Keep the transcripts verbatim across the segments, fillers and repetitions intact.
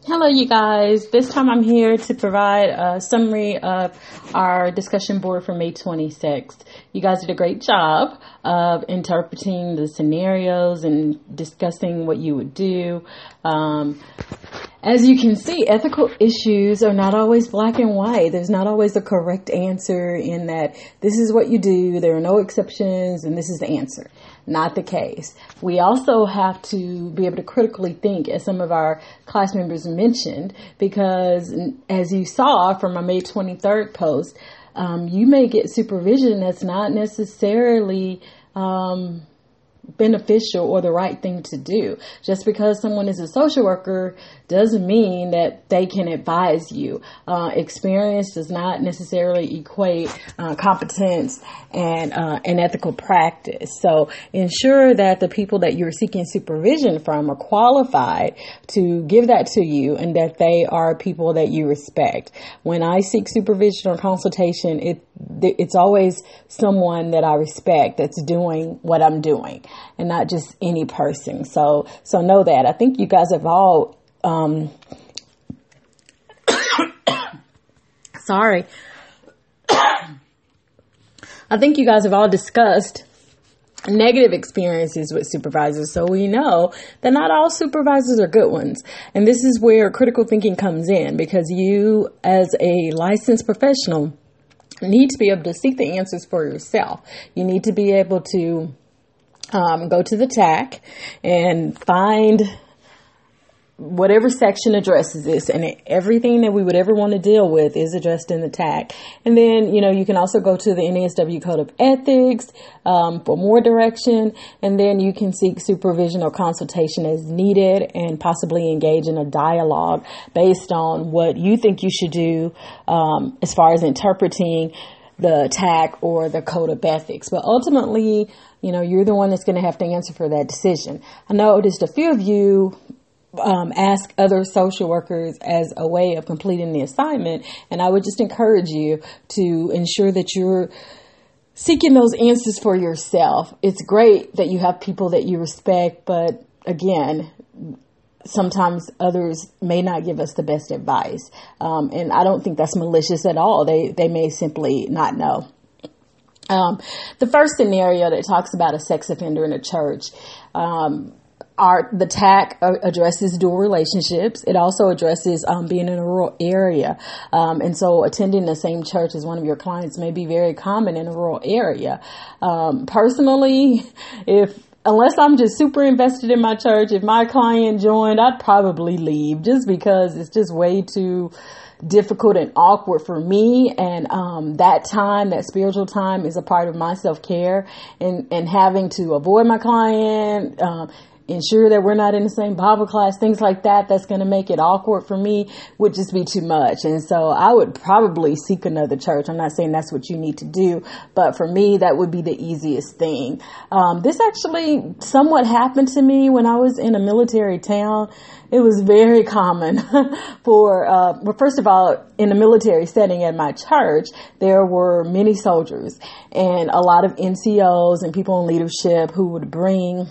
Hello, you guys. This time I'm here to provide a summary of our discussion board for May twenty-sixth. You guys did a great job of interpreting the scenarios and discussing what you would do. Um, as you can see, ethical issues are not always black and white. There's not always a correct answer in that this is what you do, there are no exceptions, and this is the answer. Not the case. We also have to be able to critically think, as some of our class members mentioned, because as you saw from our May twenty-third post, um, you may get supervision that's not necessarily um, beneficial or the right thing to do. Just because someone is a social worker doesn't mean that they can advise you. Uh, experience does not necessarily equate uh, competence and uh, an ethical practice. So ensure that the people that you're seeking supervision from are qualified to give that to you and that they are people that you respect. When I seek supervision or consultation, it it's always someone that I respect that's doing what I'm doing and not just any person. So so know that. I think you guys have all um sorry. I think you guys have all discussed negative experiences with supervisors. So we know that not all supervisors are good ones. And this is where critical thinking comes in, because you, as a licensed professional, need to be able to seek the answers for yourself. You need to be able to um, go to the T A C and find whatever section addresses this, and everything that we would ever want to deal with is addressed in the T A C. And then, you know, you can also go to the N A S W Code of Ethics um, for more direction, and then you can seek supervision or consultation as needed and possibly engage in a dialogue based on what you think you should do um, as far as interpreting the T A C or the Code of Ethics. But ultimately, you know, you're the one that's going to have to answer for that decision. I noticed a few of you Um, ask other social workers as a way of completing the assignment. And I would just encourage you to ensure that you're seeking those answers for yourself. It's great that you have people that you respect, but again, sometimes others may not give us the best advice. Um, and I don't think that's malicious at all. They, they may simply not know. Um, the first scenario that talks about a sex offender in a church, um, Our, the T A C addresses dual relationships. It also addresses um, being in a rural area. Um, and so attending the same church as one of your clients may be very common in a rural area. Um, personally, if unless I'm just super invested in my church, if my client joined, I'd probably leave just because it's just way too difficult and awkward for me. And um, that time, that spiritual time is a part of my self-care, and, and having to avoid my client, um, ensure that we're not in the same Bible class, things like that, that's going to make it awkward for me, would just be too much. And so I would probably seek another church. I'm not saying that's what you need to do, but for me, that would be the easiest thing. Um, this actually somewhat happened to me when I was in a military town. It was very common for, uh, well, first of all, in a military setting at my church, there were many soldiers and a lot of N C Os and people in leadership who would bring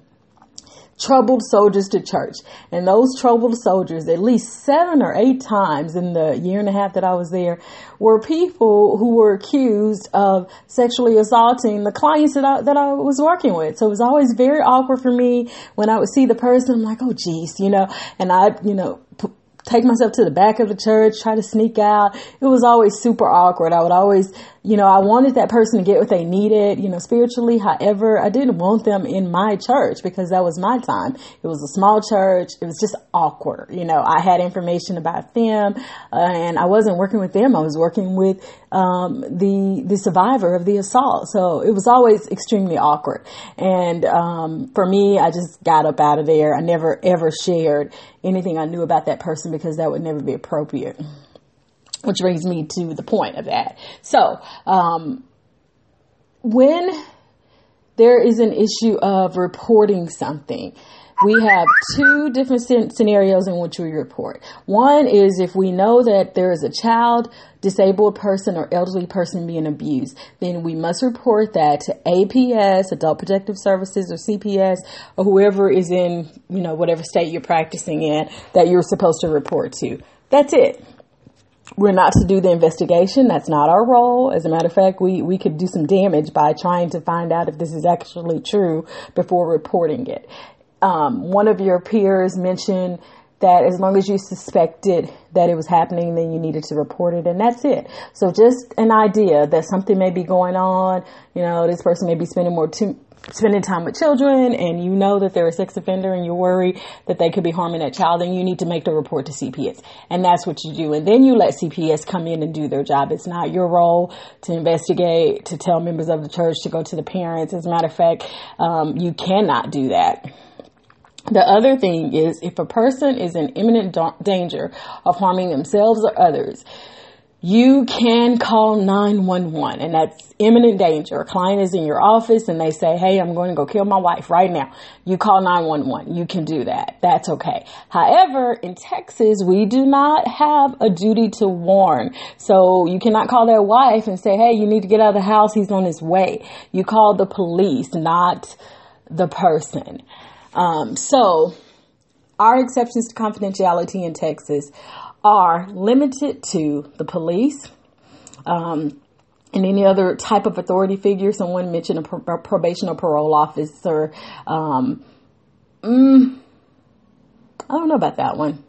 troubled soldiers to church. And those troubled soldiers, at least seven or eight times in the year and a half that I was there, were people who were accused of sexually assaulting the clients that I, that I was working with. So it was always very awkward for me when I would see the person. I'm like, oh, geez, you know, and I, you know, p- take myself to the back of the church, try to sneak out. It was always super awkward. I would always, you know, I wanted that person to get what they needed, you know, spiritually. However, I didn't want them in my church because that was my time. It was a small church. It was just awkward. You know, I had information about them uh, and I wasn't working with them. I was working with um, the, the survivor of the assault. So it was always extremely awkward. And um, for me, I just got up out of there. I never, ever shared anything I knew about that person because that would never be appropriate. Which brings me to the point of that. So, um, when there is an issue of reporting something, we have two different scenarios in which we report. One is if we know that there is a child, disabled person, or elderly person being abused, then we must report that to A P S, Adult Protective Services, or C P S, or whoever is in, you know, whatever state you're practicing in that you're supposed to report to. That's it. We're not to do the investigation. That's not our role. As a matter of fact, we, we could do some damage by trying to find out if this is actually true before reporting it. Um, one of your peers mentioned that as long as you suspected that it was happening, then you needed to report it, and that's it. So just an idea that something may be going on. You know, this person may be spending more too, spending time with children, and you know that they're a sex offender, and you're worried that they could be harming that child, then you need to make the report to C P S, and that's what you do. And then you let C P S come in and do their job. It's not your role to investigate, to tell members of the church, to go to the parents. As a matter of fact, um, you cannot do that. The other thing is, if a person is in imminent da- danger of harming themselves or others, you can call nine one one, and that's imminent danger. A client is in your office and they say, hey, I'm going to go kill my wife right now. You call nine one one. You can do that. That's okay. However, in Texas, we do not have a duty to warn. So you cannot call their wife and say, hey, you need to get out of the house. He's on his way. You call the police, not the person. Um, so our exceptions to confidentiality in Texas are limited to the police, um, and any other type of authority figure. Someone mentioned a, pro- a probation or parole officer. Um, mm, I don't know about that one.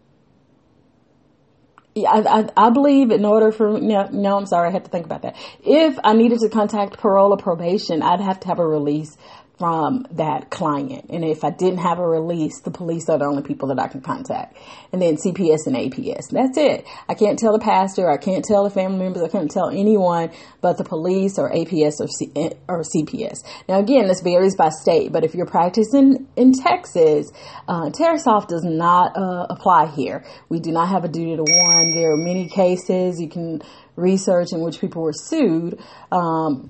Yeah, I, I, I believe in order for, no, no, I'm sorry. I had to think about that. If I needed to contact parole or probation, I'd have to have a release from that client. And if I didn't have a release, the police are the only people that I can contact. And then C P S and A P S. That's it. I can't tell the pastor. I can't tell the family members. I can't tell anyone but the police or A P S or, C- or C P S. Now, again, this varies by state, but if you're practicing in Texas, uh, Tarasoff does not uh, apply here. We do not have a duty to warn. There are many cases you can research in which people were sued, um,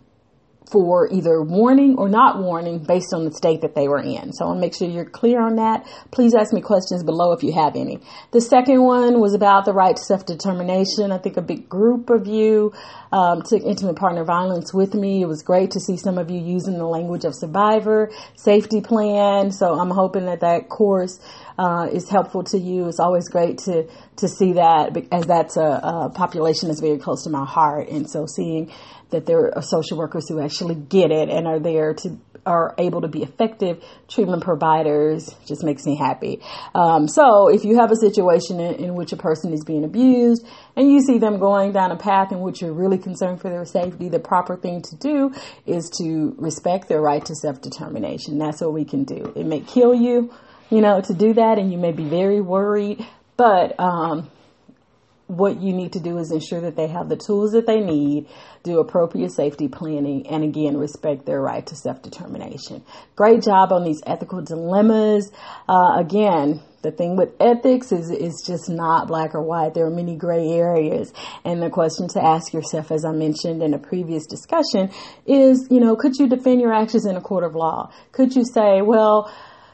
for either warning or not warning based on the state that they were in. So I want to make sure you're clear on that. Please ask me questions below if you have any. The second one was about the right to self-determination. I think a big group of you um, took intimate partner violence with me. It was great to see some of you using the language of survivor, safety plan. So I'm hoping that that course uh, is helpful to you. It's always great to, to see that, as that's a, a population that's very close to my heart. And so seeing that there are social workers who actually get it and are there to, are able to be effective treatment providers just makes me happy. Um, so if you have a situation in, in which a person is being abused and you see them going down a path in which you're really concerned for their safety, the proper thing to do is to respect their right to self-determination. That's what we can do. It may kill you, you know, to do that, and you may be very worried, but, um, what you need to do is ensure that they have the tools that they need, do appropriate safety planning, and again, respect their right to self-determination. Great job on these ethical dilemmas. Uh, again, the thing with ethics is it's just not black or white. There are many gray areas. And the question to ask yourself, as I mentioned in a previous discussion, is, you know, could you defend your actions in a court of law? Could you say, well,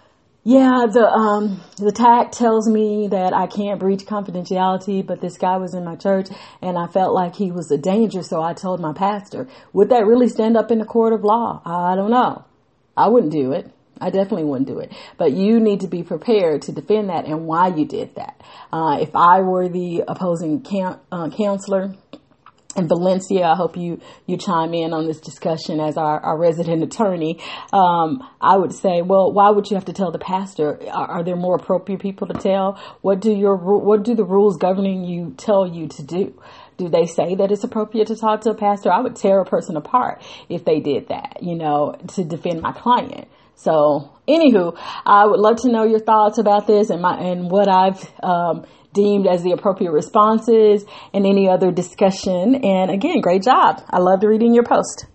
yeah, the um the tag tells me that I can't breach confidentiality, but this guy was in my church and I felt like he was a danger, so I told my pastor. Would that really stand up in the court of law? I don't know. I wouldn't do it. I definitely wouldn't do it. But you need to be prepared to defend that and why you did that. Uh, if I were the opposing count, uh, counselor in Valencia, I hope you, you chime in on this discussion as our, our resident attorney. Um, I would say, well, why would you have to tell the pastor? Are, are there more appropriate people to tell? What do your, what do the rules governing you tell you to do? Do they say that it's appropriate to talk to a pastor? I would tear a person apart if they did that, you know, to defend my client. So anywho, I would love to know your thoughts about this and my, and what I've, um, deemed as the appropriate responses and any other discussion. And again, great job. I loved reading your post.